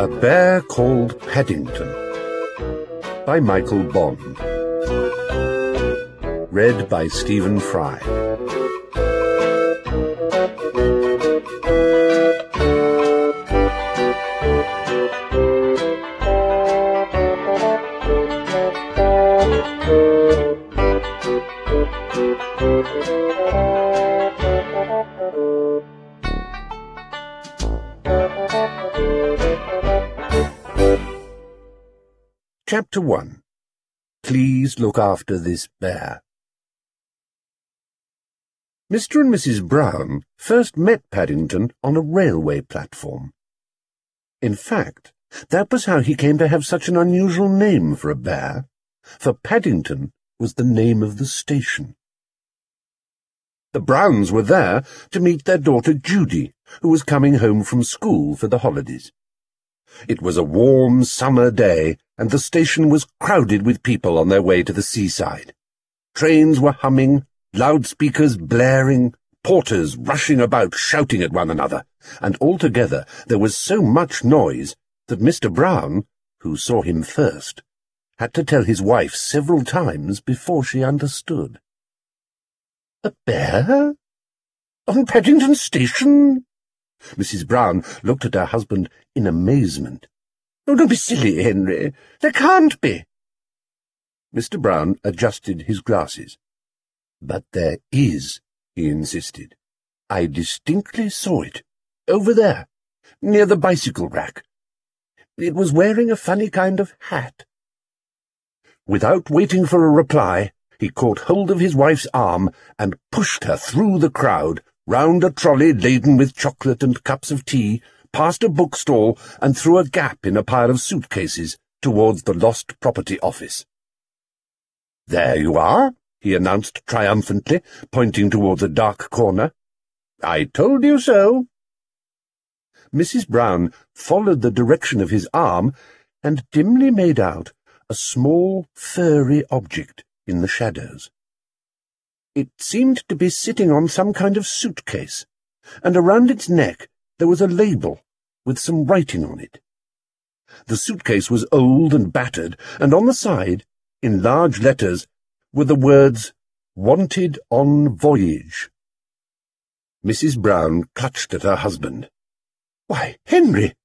A Bear Called Paddington by Michael Bond. Read by Stephen Fry. Chapter 1. Please look after this bear. Mr. and Mrs. Brown first met Paddington on a railway platform. In fact, that was how he came to have such an unusual name for a bear, for Paddington was the name of the station. The Browns were there to meet their daughter Judy, who was coming home from school for the holidays. It was a warm summer day, and the station was crowded with people on their way to the seaside. Trains were humming, loudspeakers blaring, porters rushing about shouting at one another, and altogether there was so much noise that Mr. Brown, who saw him first, had to tell his wife several times before she understood. "A bear? On Paddington Station?" Mrs. Brown looked at her husband in amazement. "Oh, don't be silly, Henry. There can't be." Mr. Brown adjusted his glasses. "But there is," he insisted. "I distinctly saw it. Over there, near the bicycle rack. It was wearing a funny kind of hat." Without waiting for a reply, he caught hold of his wife's arm and pushed her through the crowd, round a trolley laden with chocolate and cups of tea, past a bookstall, and through a gap in a pile of suitcases towards the Lost Property Office. "There you are," he announced triumphantly, pointing towards a dark corner. "I told you so." Mrs. Brown followed the direction of his arm and dimly made out a small, furry object in the shadows. It seemed to be sitting on some kind of suitcase, and around its neck there was a label with some writing on it. The suitcase was old and battered, and on the side, in large letters, were the words, "Wanted on Voyage." Mrs. Brown clutched at her husband. "Why, Henry,